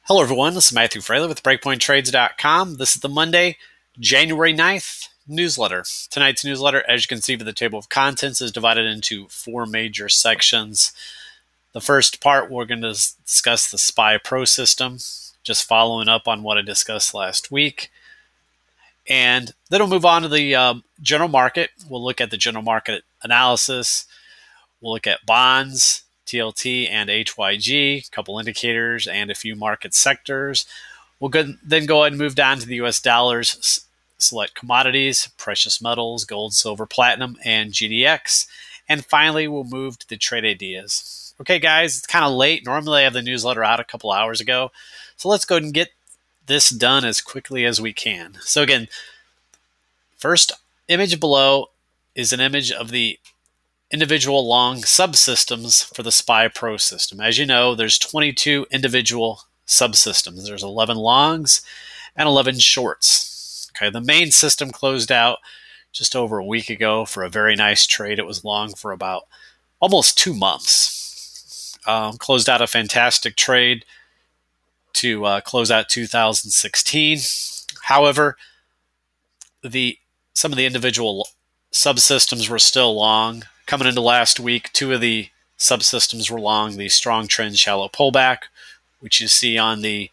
Hello, everyone. This is Matthew Fraley with BreakpointTrades.com. This is the Monday, January 9th newsletter. Tonight's newsletter, as you can see by the table of contents, is divided into four major sections. The first part, we're going to discuss the SPY Pro system, just following up on what I discussed last week. And then we'll move on to the general market. We'll look at the general market analysis. We'll look at bonds, TLT, and HYG, a couple indicators, and a few market sectors. We'll then go ahead and move down to the US dollars, select commodities, precious metals, gold, silver, platinum, and GDX. And finally, we'll move to the trade ideas. Okay, guys, it's kind of late. Normally, I have the newsletter out a couple hours ago. So let's go ahead and get this done as quickly as we can. So again, first image below is an image of the individual long subsystems for the SPY Pro system. As you know, there's 22 individual subsystems. There's 11 longs and 11 shorts. Okay, the main system closed out just over a week ago for a very nice trade. It was long for about almost 2 months. Closed out a fantastic trade to close out 2016. However, some of the individual subsystems were still long. Coming into last week, two of the subsystems were long, the strong trend shallow pullback, which you see on the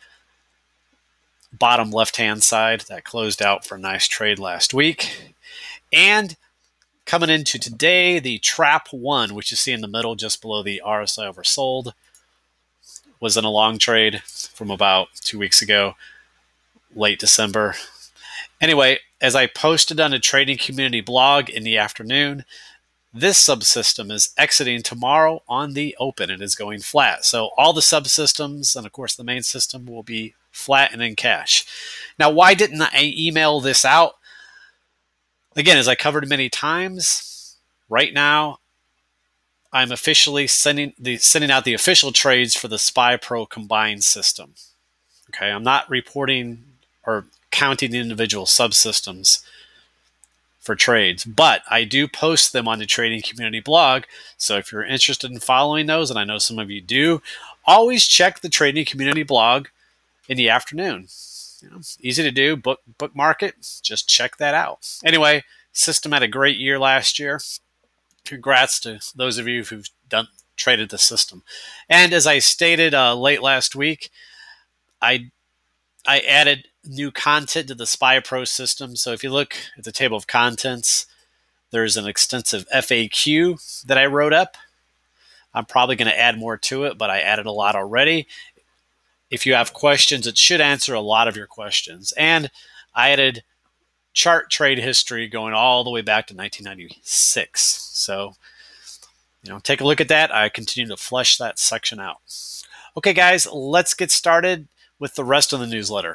bottom left-hand side. That closed out for a nice trade last week. And coming into today, the trap one, which you see in the middle just below the RSI oversold, was in a long trade from about 2 weeks ago, late December. Anyway, as I posted on a trading community blog in the afternoon, this subsystem is exiting tomorrow on the open and is going flat. So all the subsystems and, of course, the main system will be flat and in cash. Now, why didn't I email this out? Again, as I covered many times, right now I'm officially sending out the official trades for the SPY Pro combined system. Okay, I'm not reporting or counting the individual subsystems for trades, but I do post them on the trading community blog. So if you're interested in following those, and I know some of you do, always check the trading community blog in the afternoon. Easy to do, bookmark it, just check that out. Anyway, system had a great year last year. Congrats to those of you who've traded the system. And as I stated late last week, I added new content to the SPY Pro system. So if you look at the table of contents, there's an extensive FAQ that I wrote up. I'm probably going to add more to it, but I added a lot already. If you have questions, it should answer a lot of your questions. And I added chart trade history going all the way back to 1996. So, take a look at that. I continue to flesh that section out. Okay, guys, let's get started with the rest of the newsletter.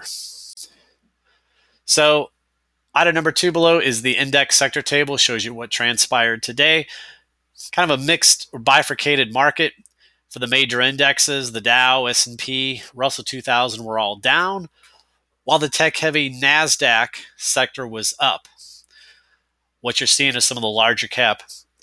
So item number 2 below is the index sector table. Shows you what transpired today. Kind of a mixed or bifurcated market for the major indexes. The Dow, S&P, Russell 2000 were all down, while the tech-heavy NASDAQ sector was up. What you're seeing is some of the larger cap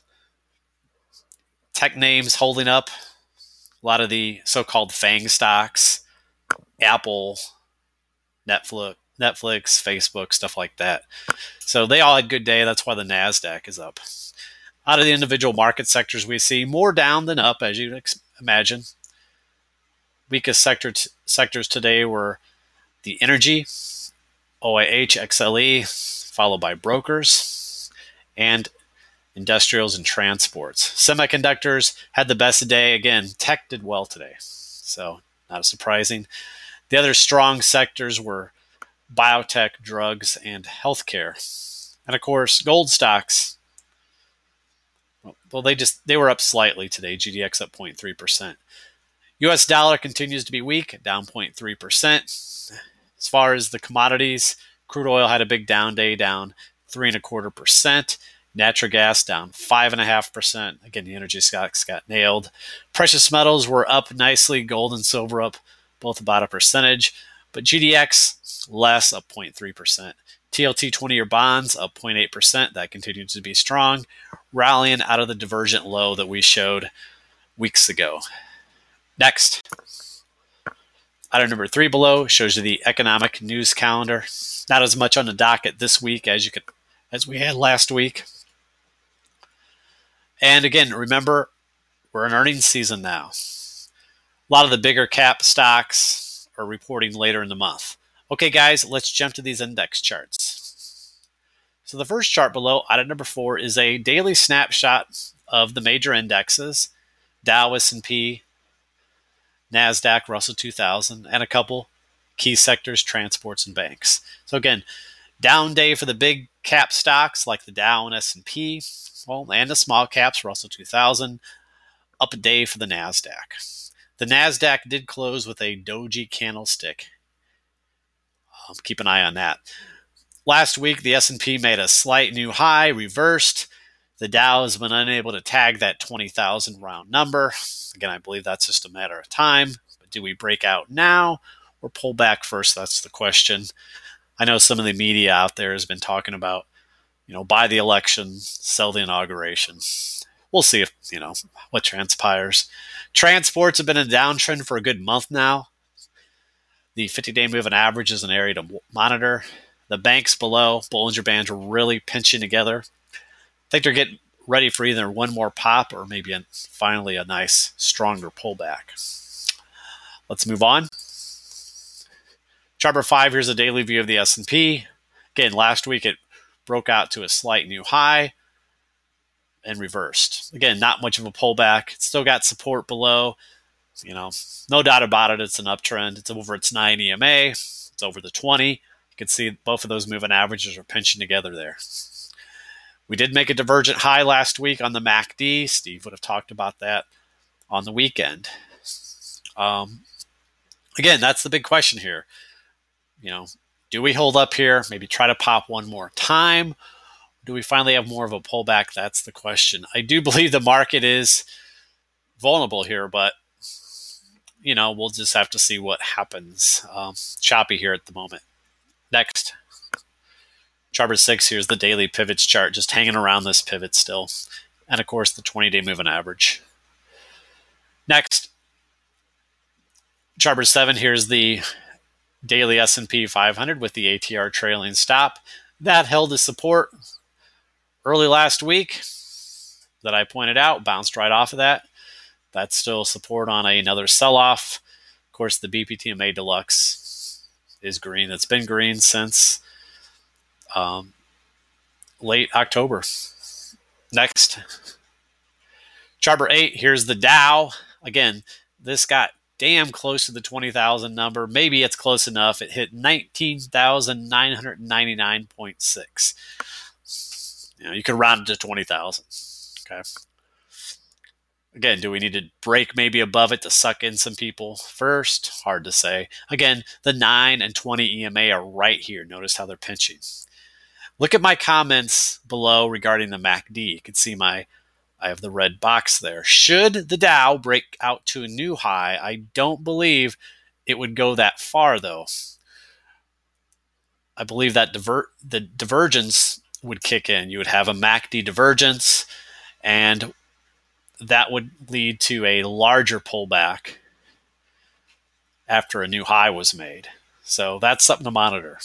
tech names holding up. A lot of the so-called FANG stocks, Apple, Netflix, Facebook, stuff like that. So they all had a good day. That's why the NASDAQ is up. Out of the individual market sectors, we see more down than up, as you'd imagine. Weakest sectors today were the energy, OIH, XLE, followed by brokers, and industrials and transports. Semiconductors had the best day. Again, tech did well today, so not surprising. The other strong sectors were biotech, drugs, and healthcare. And of course, gold stocks, well, they were up slightly today. GDX up 0.3%. US dollar continues to be weak, down 0.3%. As far as the commodities, crude oil had a big down day, down 3.25%. Natural gas down 5.5%. Again, the energy stocks got nailed. Precious metals were up nicely. Gold and silver up both about a percentage. But GDX less, up 0.3%. TLT 20-year bonds up 0.8%. That continues to be strong, rallying out of the divergent low that we showed weeks ago. Next, Item number 3 below shows you the economic news calendar. Not as much on the docket this week as we had last week. And again, remember, we're in earnings season now. A lot of the bigger cap stocks are reporting later in the month. Okay, guys, let's jump to these index charts. So the first chart below, item number 4, is a daily snapshot of the major indexes, Dow, S&P, NASDAQ, Russell 2000, and a couple key sectors, transports, and banks. So again, down day for the big cap stocks like the Dow and S&P, and the small caps, Russell 2000, up a day for the NASDAQ. The NASDAQ did close with a doji candlestick. Keep an eye on that. Last week, the S&P made a slight new high, reversed. The Dow has been unable to tag that 20,000 round number. Again, I believe that's just a matter of time. But do we break out now or pull back first? That's the question. I know some of the media out there has been talking about, buy the election, sell the inauguration. We'll see if, what transpires. Transports have been in a downtrend for a good month now. The 50-day moving average is an area to monitor. The banks below, Bollinger Bands, are really pinching together. I think they're getting ready for either one more pop or maybe finally a nice, stronger pullback. Let's move on. Chart number 5, here's a daily view of the S&P. Again, last week it broke out to a slight new high and reversed. Again, not much of a pullback. It's still got support below. No doubt about it, it's an uptrend. It's over its 9 EMA. It's over the 20. You can see both of those moving averages are pinching together there. We did make a divergent high last week on the MACD. Steve would have talked about that on the weekend. Again, that's the big question here. Do we hold up here? Maybe try to pop one more time? Do we finally have more of a pullback? That's the question. I do believe the market is vulnerable here, but we'll just have to see what happens. Choppy here at the moment. Next. Chart number 6, here's the daily pivots chart, just hanging around this pivot still. And of course, the 20-day moving average. Next. Chart number 7, here's the daily S&P 500 with the ATR trailing stop. That held the support early last week that I pointed out, bounced right off of that. That's still support on another sell-off. Of course, the BPTMA Deluxe is green. It's been green since late October. Next. Chart number 8, here's the Dow. Again, this got damn close to the 20,000 number. Maybe it's close enough. It hit 19,999.6. You could round it to 20,000. Okay. Again, do we need to break maybe above it to suck in some people first? Hard to say. Again, the 9 and 20 EMA are right here. Notice how they're pinching. Look at my comments below regarding the MACD. You can see I have the red box there. Should the Dow break out to a new high, I don't believe it would go that far, though. I believe that the divergence would kick in. You would have a MACD divergence, and that would lead to a larger pullback after a new high was made. So that's something to monitor.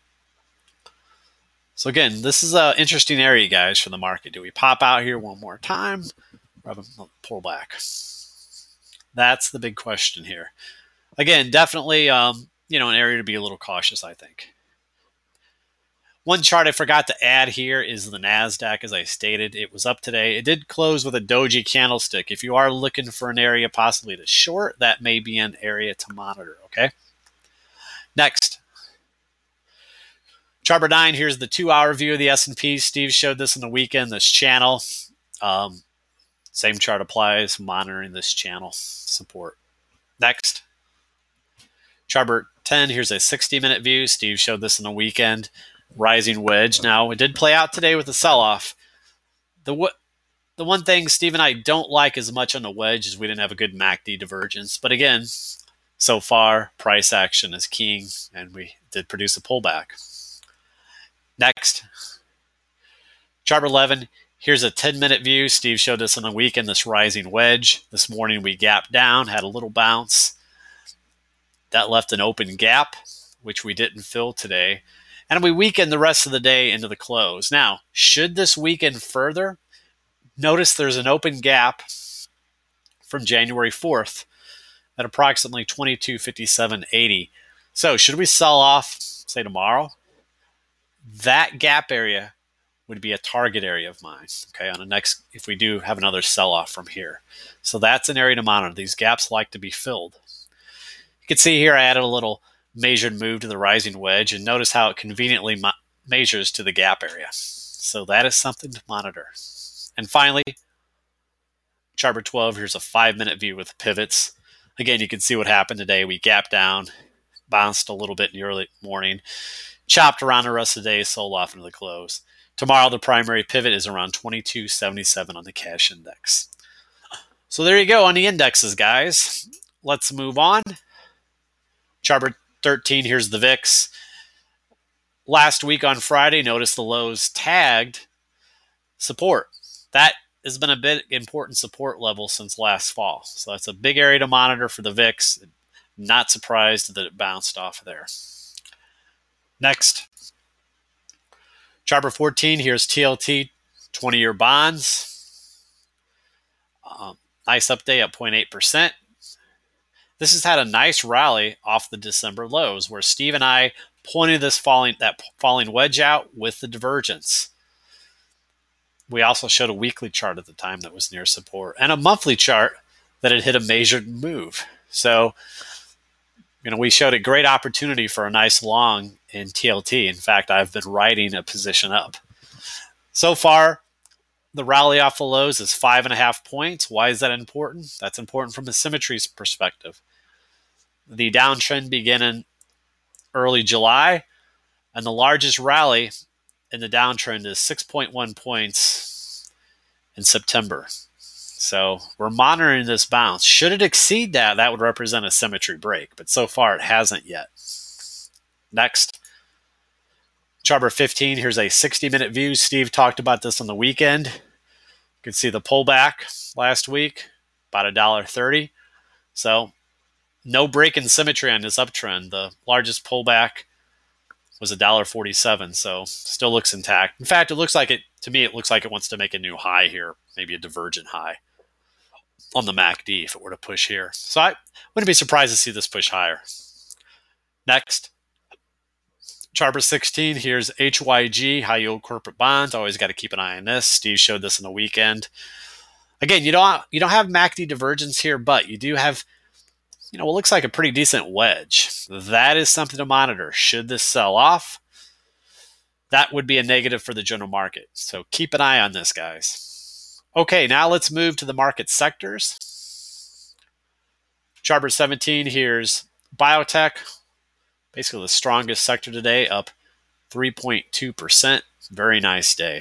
So again, this is an interesting area, guys, for the market. Do we pop out here one more time or have a pullback? That's the big question here. Again, definitely an area to be a little cautious, I think. One chart I forgot to add here is the NASDAQ. As I stated, it was up today. It did close with a doji candlestick. If you are looking for an area possibly to short, that may be an area to monitor, okay? Next. Chart number 9, here's the 2-hour view of the S&P. Steve showed this on the weekend, this channel. Same chart applies, monitoring this channel support. Next. Chart number 10, here's a 60-minute view. Steve showed this on the weekend. Rising wedge. Now, it did play out today with a sell-off. The one thing Steve and I don't like as much on the wedge is we didn't have a good MACD divergence. But again, so far, price action is king, and we did produce a pullback. Next. Chart 11, here's a 10-minute view. Steve showed this on the weekend, this rising wedge. This morning we gapped down, had a little bounce. That left an open gap, which we didn't fill today. And we weakened the rest of the day into the close. Now, should this weaken further, notice there's an open gap from January 4th at approximately 22.57.80. So should we sell off, say tomorrow, that gap area would be a target area of mine, okay, on the next, if we do have another sell-off from here. So that's an area to monitor. These gaps like to be filled. You can see here I added a little measured move to the rising wedge, and notice how it conveniently measures to the gap area. So that is something to monitor. And finally, chart 12, here's a 5-minute view with pivots. Again, you can see what happened today. We gapped down, bounced a little bit in the early morning, chopped around the rest of the day, sold off into the close. Tomorrow, the primary pivot is around 22.77 on the cash index. So there you go on the indexes, guys. Let's move on. Chart 13, here's the VIX. Last week on Friday, notice the lows tagged support. That has been a bit important support level since last fall. So that's a big area to monitor for the VIX. Not surprised that it bounced off of there. Next. Chart 14, here's TLT 20-year bonds. Nice update at 0.8%. This has had a nice rally off the December lows where Steve and I pointed that falling wedge out with the divergence. We also showed a weekly chart at the time that was near support and a monthly chart that had hit a measured move. So, we showed a great opportunity for a nice long in TLT. In fact, I've been riding a position up. So far, the rally off the lows is 5.5 points. Why is that important? That's important from a symmetry perspective. The downtrend began in early July, and the largest rally in the downtrend is 6.1 points in September. So we're monitoring this bounce. Should it exceed that, that would represent a symmetry break, but so far it hasn't yet. Next. Chart 15, here's a 60-minute view. Steve talked about this on the weekend. You can see the pullback last week, about $1.30. So no break in symmetry on this uptrend. The largest pullback was $1.47, so still looks intact. In fact, it looks like it wants to make a new high here, maybe a divergent high on the MACD if it were to push here. So I wouldn't be surprised to see this push higher. Next. Chart 16, here's HYG, high yield corporate bonds. Always got to keep an eye on this. Steve showed this on the weekend. Again, you don't have MACD divergence here, but you do have, what looks like a pretty decent wedge. That is something to monitor. Should this sell off, that would be a negative for the general market. So keep an eye on this, guys. Okay, now let's move to the market sectors. Chart 17, here's biotech. Basically the strongest sector today, up 3.2%. Very nice day.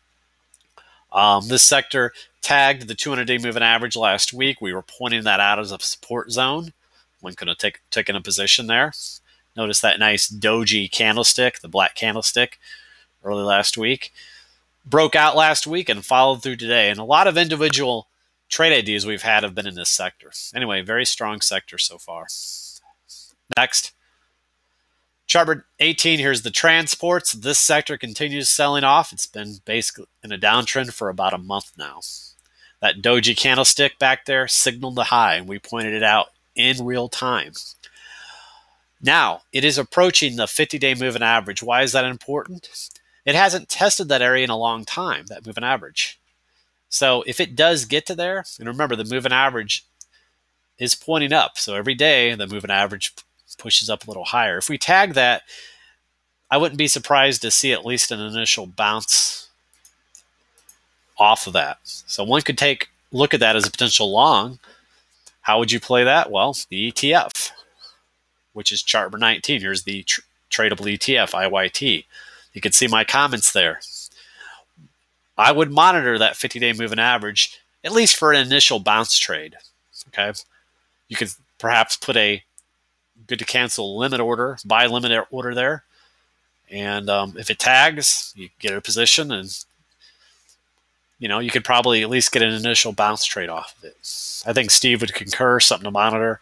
This sector tagged the 200-day moving average last week. We were pointing that out as a support zone. One could have taken a position there. Notice that nice doji candlestick, the black candlestick, early last week. Broke out last week and followed through today. And a lot of individual trade ideas we've had have been in this sector. Anyway, very strong sector so far. Next. Chart 18, here's the transports. This sector continues selling off. It's been basically in a downtrend for about a month now. That doji candlestick back there signaled the high, and we pointed it out in real time. Now, it is approaching the 50-day moving average. Why is that important? It hasn't tested that area in a long time, that moving average. So if it does get to there, and remember, the moving average is pointing up. So every day, the moving average pushes up a little higher. If we tag that, I wouldn't be surprised to see at least an initial bounce off of that. So one could look at that as a potential long. How would you play that? Well, the ETF, which is chart 19. Here's the tradable ETF, IYT. You can see my comments there. I would monitor that 50-day moving average, at least for an initial bounce trade. Okay, you could perhaps put a good to cancel limit order, buy limit order there. And if it tags, you get a position and, you could probably at least get an initial bounce trade off of it. I think Steve would concur, something to monitor.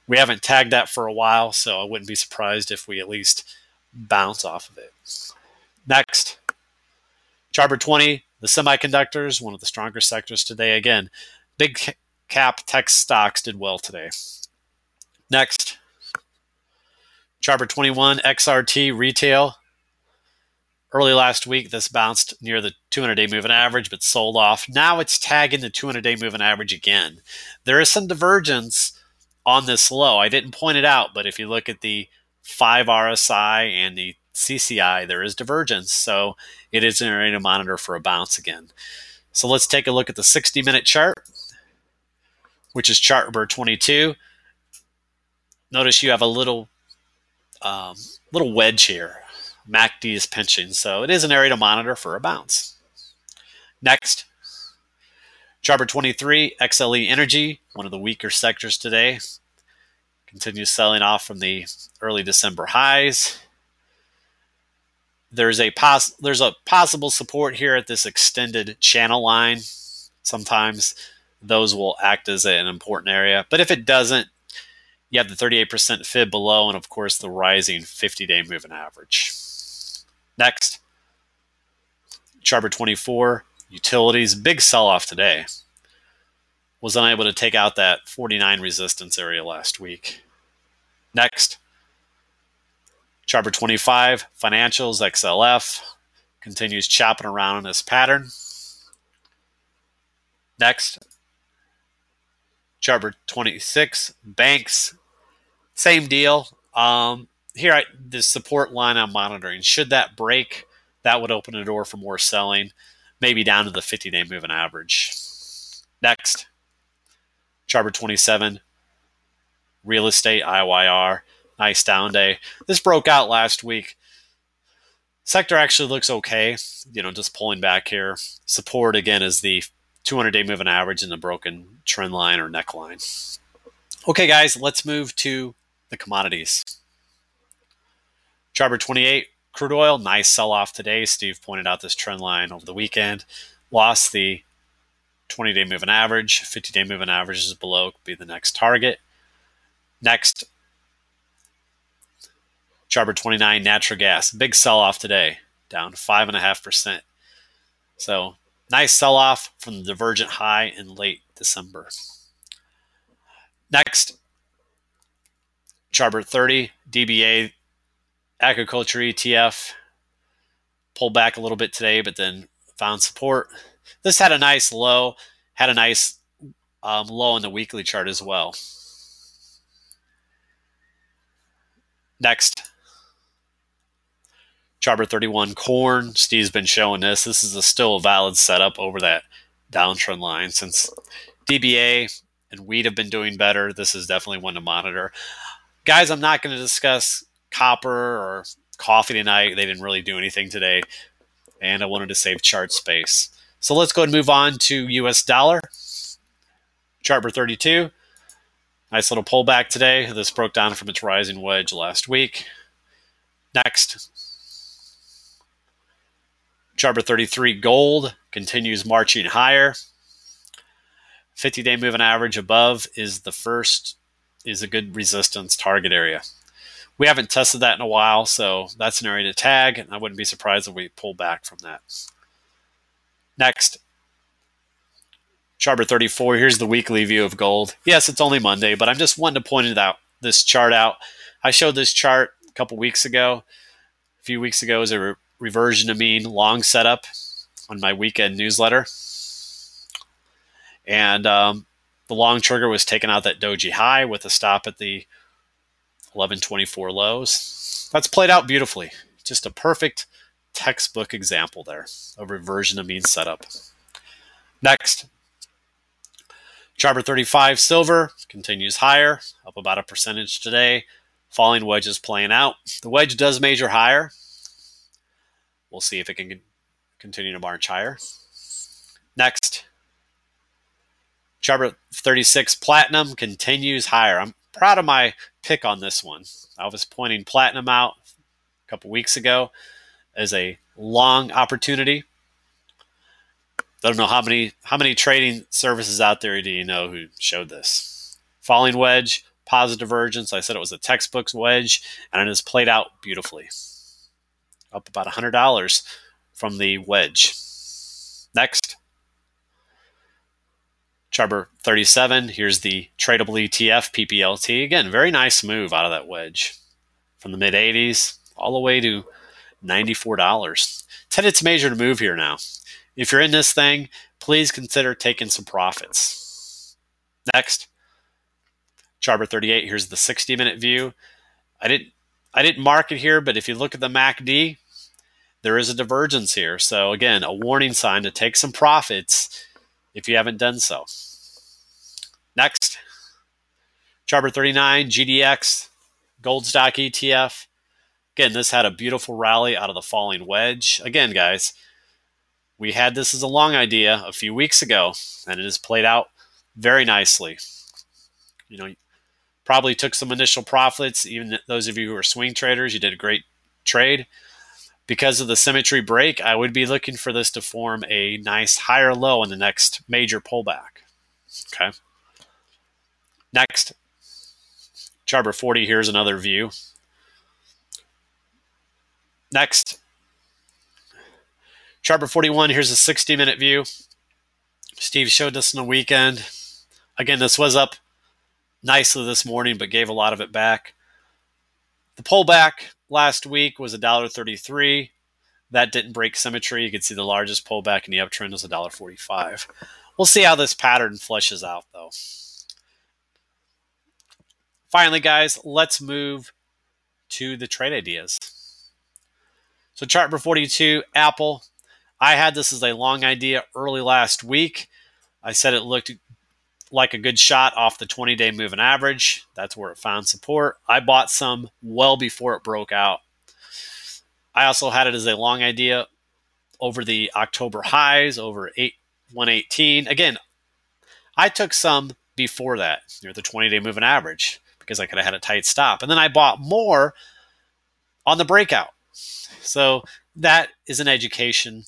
We haven't tagged that for a while, so I wouldn't be surprised if we at least bounce off of it. Next, Charbor 20, the semiconductors, one of the stronger sectors today. Again, big cap tech stocks did well today. Next, Charbor 21, XRT retail. Early last week, this bounced near the 200-day moving average, but sold off. Now it's tagging the 200-day moving average again. There is some divergence on this low. I didn't point it out, but if you look at the 5 RSI and the CCI, there is divergence. So it is an area to monitor for a bounce again. So let's take a look at the 60-minute chart, which is chart number 22. Notice you have a little wedge here. MACD is pinching, so it is an area to monitor for a bounce. Next, Charbor 23, XLE Energy, one of the weaker sectors today, continues selling off from the early December highs. There's a possible support here at this extended channel line. Sometimes those will act as an important area, but if it doesn't, you have the 38% fib below and, of course, the rising 50-day moving average. Next, Charbor 24, utilities, big sell-off today. Was unable to take out that 49 resistance area last week. Next, Charbor 25, financials, XLF, continues chopping around in this pattern. Next, Charbor 26, banks, same deal. Here, the support line I'm monitoring, should that break, that would open the door for more selling, maybe down to the 50-day moving average. Next, Charbor 27, real estate, IYR, nice down day. This broke out last week. Sector actually looks okay, just pulling back here. Support, again, is the 200-day moving average and the broken trend line or neckline. Okay, guys, let's move to the commodities. Charbor 28, crude oil, nice sell-off today. Steve pointed out this trend line over the weekend. Lost the 20-day moving average. 50-day moving average is below, could be the next target. Next, Charbor 29, natural gas. Big sell-off today, down 5.5%. So, nice sell-off from the divergent high in late December. Next, Charbor 30, DBA, agriculture ETF, pulled back a little bit today, but then found support. This had a nice low, had a nice low in the weekly chart as well. Next, Charbor 31, corn. Steve's been showing this. This is still a valid setup over that downtrend line. Since DBA and wheat have been doing better, this is definitely one to monitor. Guys, I'm not going to discuss copper or coffee tonight. They didn't really do anything today, and I wanted to save chart space. So let's go and move on to US dollar. Charbor 32. Nice little pullback today. This broke down from its rising wedge last week. Next, Charbor 33, gold continues marching higher. 50-day moving average above is a good resistance target area. We haven't tested that in a while, so that's an area to tag, and I wouldn't be surprised if we pull back from that. Next, Charbor 34, here's the weekly view of gold. Yes, it's only Monday, but I'm just wanting to point this chart out. I showed this chart a couple weeks ago. A few weeks ago as a reversion to mean long setup on my weekend newsletter. And the long trigger was taking out that doji high with a stop at the 1124 lows. That's played out beautifully. Just a perfect textbook example there of reversion to mean setup. Next, Charbor 35, silver continues higher, up about a percentage today. Falling wedges playing out. The wedge does measure higher. We'll see if it can continue to march higher. Next, Charbor 36, platinum continues higher. I'm proud of my pick on this one. I was pointing platinum out a couple weeks ago as a long opportunity. I don't know how many trading services out there do you know who showed this. Falling wedge, positive divergence. I said it was a textbook wedge, and it has played out beautifully. Up about $100 from the wedge. Next. Chart 37, here's the tradable ETF, PPLT. Again, very nice move out of that wedge. From the mid-80s all the way to $94. It's headed to major to move here now. If you're in this thing, please consider taking some profits. Next, chart 38. Here's the 60-minute view. I didn't mark it here, but if you look at the MACD, there is a divergence here. So again, a warning sign to take some profits if you haven't done so. Next, chart 39, GDX, gold stock ETF. Again, this had a beautiful rally out of the falling wedge. Again, guys, we had this as a long idea a few weeks ago, and it has played out very nicely. Probably took some initial profits. Even those of you who are swing traders, you did a great trade. Because of the symmetry break, I would be looking for this to form a nice higher low in the next major pullback. Okay. Next, chart 40, here's another view. Next, chart 41, here's a 60-minute view. Steve showed this on the weekend. Again, this was up nicely this morning, but gave a lot of it back. The pullback last week was $1.33. That didn't break symmetry. You can see the largest pullback in the uptrend was $1.45. We'll see how this pattern fleshes out, though. Finally, guys, let's move to the trade ideas. So chart 42, Apple. I had this as a long idea early last week. I said it looked like a good shot off the 20-day moving average. That's where it found support. I bought some well before it broke out. I also had it as a long idea over the October highs, over 118. Again, I took some before that, near the 20-day moving average, because I could have had a tight stop. And then I bought more on the breakout. So that is an education,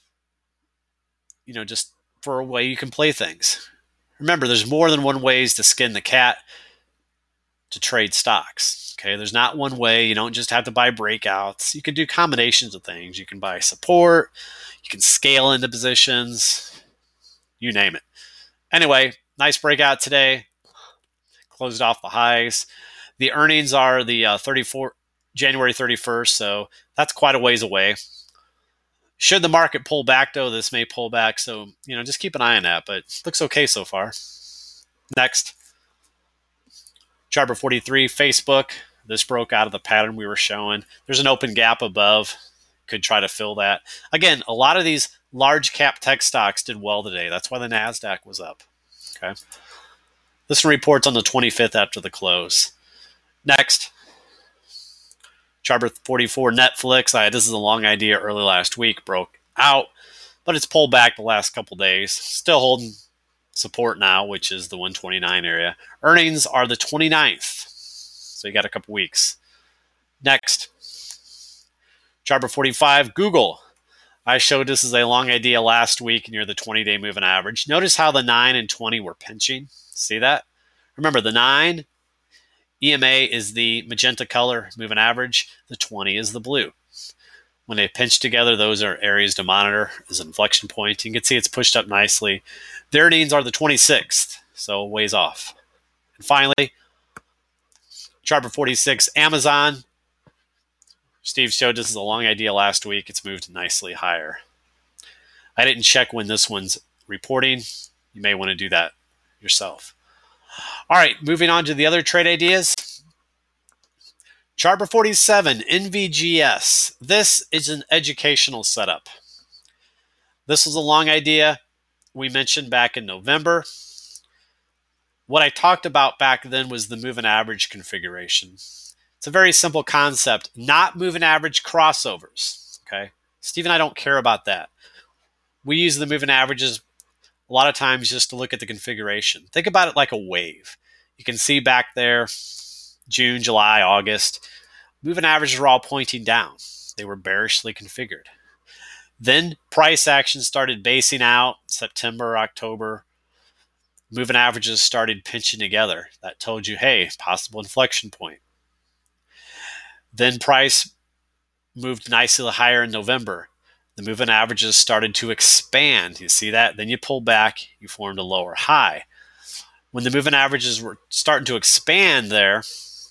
just for a way you can play things. Remember, there's more than one ways to skin the cat to trade stocks. Okay, there's not one way. You don't just have to buy breakouts. You can do combinations of things. You can buy support. You can scale into positions. You name it. Anyway, nice breakout today. Closed off the highs. The earnings are the January 31st, so that's quite a ways away. Should the market pull back, though, this may pull back. So, just keep an eye on that, but it looks okay so far. Next, chart 43, Facebook. This broke out of the pattern we were showing. There's an open gap above. Could try to fill that. Again, a lot of these large cap tech stocks did well today. That's why the NASDAQ was up. Okay. This report's on the 25th after the close. Next, chart 44, Netflix. This is a long idea early last week. Broke out, but it's pulled back the last couple days. Still holding support now, which is the 129 area. Earnings are the 29th. So you got a couple weeks. Next, chart 45, Google. I showed this as a long idea last week near the 20-day moving average. Notice how the 9 and 20 were pinching. See that? Remember, the 9, EMA is the magenta color moving average. The 20 is the blue. When they pinch together, those are areas to monitor as an inflection point. You can see it's pushed up nicely. The earnings are the 26th, so ways off. And finally, chart 46, Amazon. Steve showed this as a long idea last week. It's moved nicely higher. I didn't check when this one's reporting. You may want to do that yourself. All right, moving on to the other trade ideas. Chart 47, NVGS. This is an educational setup. This was a long idea we mentioned back in November. What I talked about back then was the moving average configuration. It's a very simple concept, not moving average crossovers. Okay, Steve and I don't care about that. We use the moving averages a lot of times just to look at the configuration. Think about it like a wave. You can see back there, June, July, August, moving averages were all pointing down. They were bearishly configured. Then price action started basing out September, October. moving averages started pinching together. That told you, hey, possible inflection point. Then price moved nicely higher in November. The moving averages started to expand. You see that? Then you pulled back, you formed a lower high. When the moving averages were starting to expand there,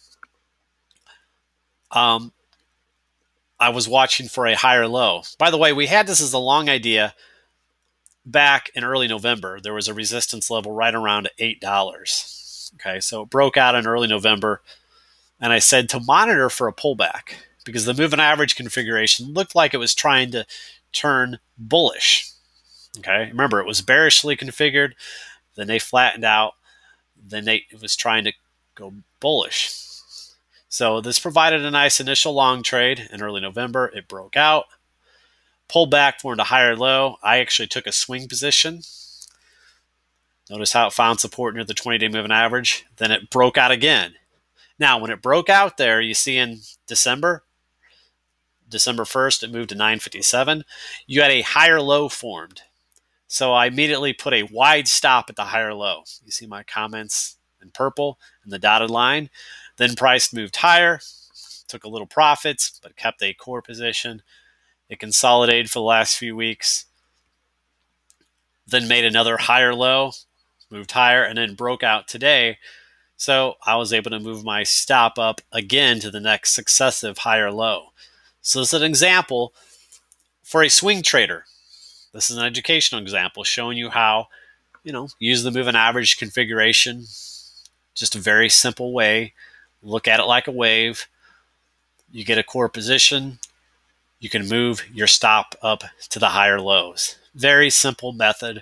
I was watching for a higher low. By the way, we had this as a long idea back in early November. There was a resistance level right around $8. Okay, so it broke out in early November, and I said to monitor for a pullback because the moving average configuration looked like it was trying to turn bullish. Okay, remember, it was bearishly configured, then they flattened out, then it was trying to go bullish. So this provided a nice initial long trade in early November. It broke out, pulled back, formed a higher low. I actually took a swing position. Notice how it found support near the 20-day moving average. Then it broke out again. Now, when it broke out there, you see in December 1st, it moved to 957. You had a higher low formed. So I immediately put a wide stop at the higher low. You see my comments in purple and the dotted line. Then price moved higher, took a little profits, but kept a core position. It consolidated for the last few weeks, then made another higher low, moved higher, and then broke out today. So I was able to move my stop up again to the next successive higher low. So this is an example for a swing trader. This is an educational example showing you how, use the moving average configuration. Just a very simple way. Look at it like a wave. You get a core position. You can move your stop up to the higher lows. Very simple method.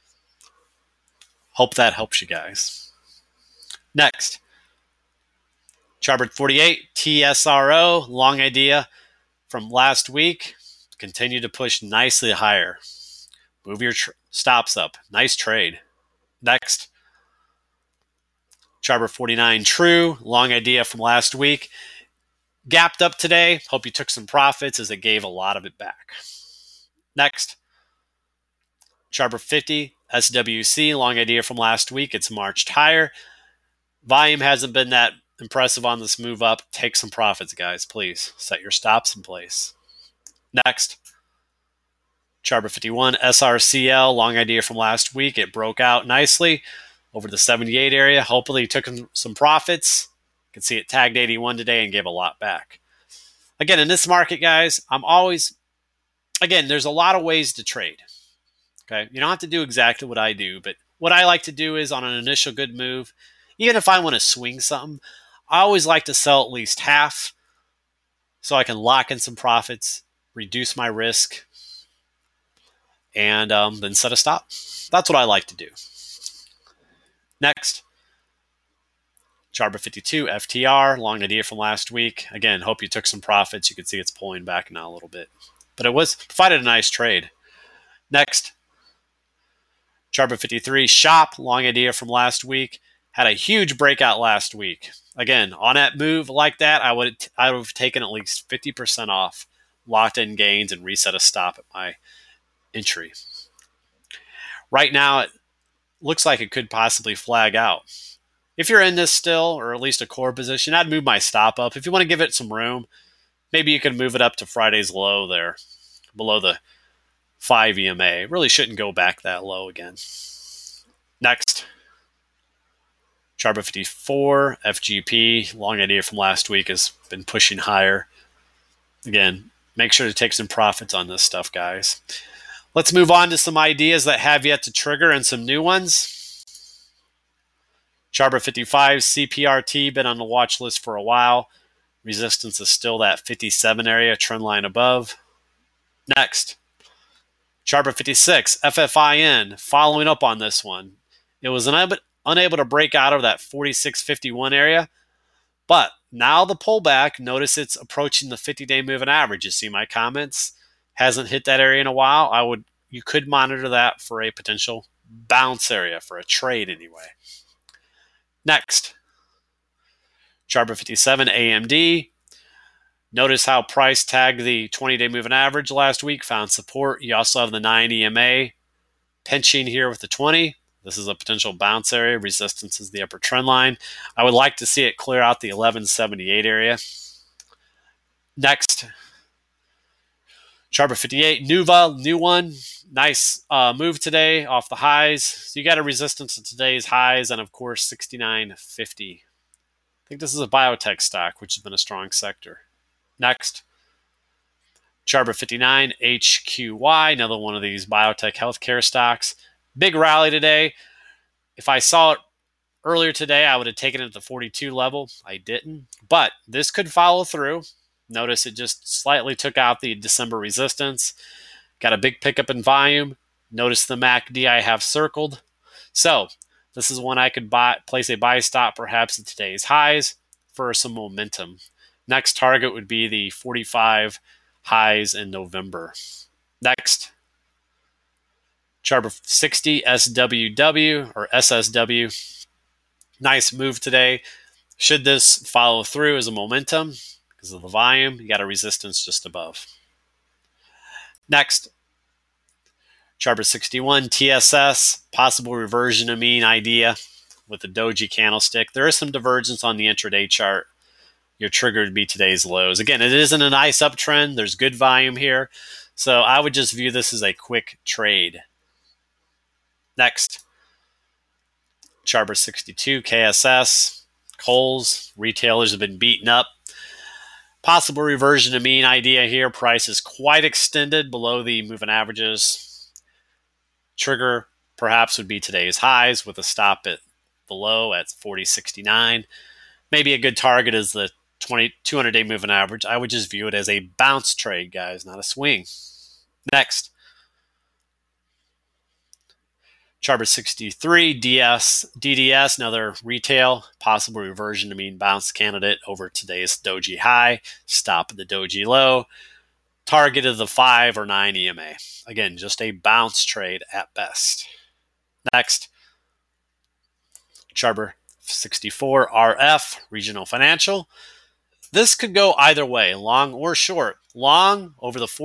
Hope that helps you guys. Next, Chartboard 48, TSRO, long idea from last week. Continue to push nicely higher. Move your stops up. Nice trade. Next, Chartboard 49, true, long idea from last week. Gapped up today. Hope you took some profits as it gave a lot of it back. Next, Chartboard 50, SWC, long idea from last week. It's marched higher. Volume hasn't been that impressive on this move up. Take some profits, guys, please. Set your stops in place. Next, Chartboard 51, SRCL, long idea from last week. It broke out nicely over the 78 area. Hopefully you took some profits. You can see it tagged 81 today and gave a lot back. Again, in this market, guys, there's a lot of ways to trade. Okay, you don't have to do exactly what I do, but what I like to do is on an initial good move, even if I want to swing something, I always like to sell at least half so I can lock in some profits, reduce my risk, and then set a stop. That's what I like to do. Next, Chartboard 52, FTR, long idea from last week. Again, hope you took some profits. You can see it's pulling back now a little bit. But it provided a nice trade. Next, Chartboard 53, SHOP, long idea from last week. Had a huge breakout last week. Again, on that move like that, I would have taken at least 50% off, locked in gains, and reset a stop at my entry. Right now, it looks like it could possibly flag out. If you're in this still, or at least a core position, I'd move my stop up. If you want to give it some room, maybe you can move it up to Friday's low there, below the 5 EMA. Really shouldn't go back that low again. Next, Chartboard 54, FGP, long idea from last week, has been pushing higher. Again, make sure to take some profits on this stuff, guys. Let's move on to some ideas that have yet to trigger and some new ones. Chartboard 55, CPRT, been on the watch list for a while. Resistance is still that 57 area, trend line above. Next, Chartboard 56, FFIN, following up on this one. It was unable to break out of that 46.51 area, but now the pullback, notice it's approaching the 50-day moving average. You see my comments? Hasn't hit that area in a while. You could monitor that for a potential bounce area, for a trade anyway. Next, Chartboard 57, AMD. Notice how price tagged the 20-day moving average last week, found support. You also have the 9 EMA pinching here with the 20. This is a potential bounce area. Resistance is the upper trend line. I would like to see it clear out the 1178 area. Next, chart 58, Nuva, new one. Nice move today off the highs. So you got a resistance at today's highs and, of course, 69.50. I think this is a biotech stock, which has been a strong sector. Next, chart 59, HQY, another one of these biotech healthcare stocks. Big rally today. If I saw it earlier today, I would have taken it at the 42 level. I didn't, but this could follow through. Notice it just slightly took out the December resistance. Got a big pickup in volume. Notice the MACD I have circled. So this is one I could place a buy stop perhaps at today's highs for some momentum. Next target would be the 45 highs in November. Next, chart 60, SWW or SSW. Nice move today. Should this follow through as a momentum because of the volume, you got a resistance just above. Next, chart 61, TSS, possible reversion to mean idea with the doji candlestick. There is some divergence on the intraday chart. Your trigger would be today's lows. Again, it isn't a nice uptrend. There's good volume here. So I would just view this as a quick trade. Next, chart 62, KSS, Kohl's. Retailers have been beaten up. Possible reversion to mean idea here. Price is quite extended below the moving averages. Trigger perhaps would be today's highs with a stop at the low at 40.69. Maybe a good target is the 200-day moving average. I would just view it as a bounce trade, guys, not a swing. Next, chart 63, DDS, another retail, possible reversion to mean bounce candidate over today's doji high, stop at the doji low, target of the 5 or 9 EMA. Again, just a bounce trade at best. Next, chart 64, RF, regional financial. This could go either way, long or short. Long over the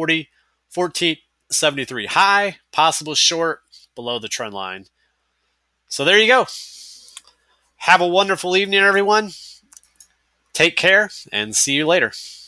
1473 high, possible short below the trend line. So there you go. Have a wonderful evening, everyone. Take care and see you later.